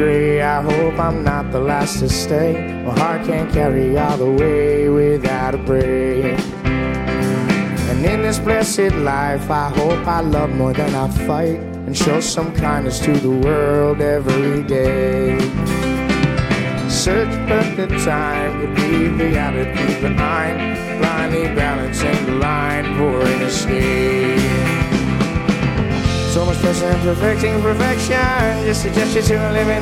gray. I hope I'm not the last to stay. My heart can't carry all the way without a break. And in this blessed life, I hope I love more than I fight, and show some kindness to the world every day. Search but the time could leave reality behind, blindly balancing the line for an escape. So much pressure and perfecting perfection, just a gesture to a living